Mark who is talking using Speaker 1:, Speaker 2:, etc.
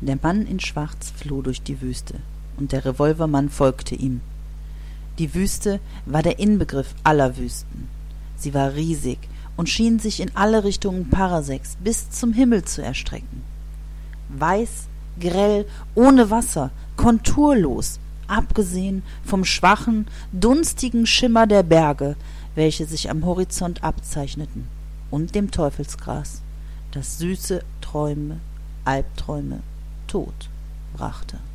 Speaker 1: Der Mann in Schwarz floh durch die Wüste, und der Revolvermann folgte ihm. Die Wüste war der Inbegriff aller Wüsten. Sie war riesig und schien sich in alle Richtungen Parasecs bis zum Himmel zu erstrecken. Weiß, grell, ohne Wasser, konturlos, abgesehen vom schwachen, dunstigen Schimmer der Berge, welche sich am Horizont abzeichneten, und dem Teufelsgras, das süße Träume, Albträume, Tod brachte.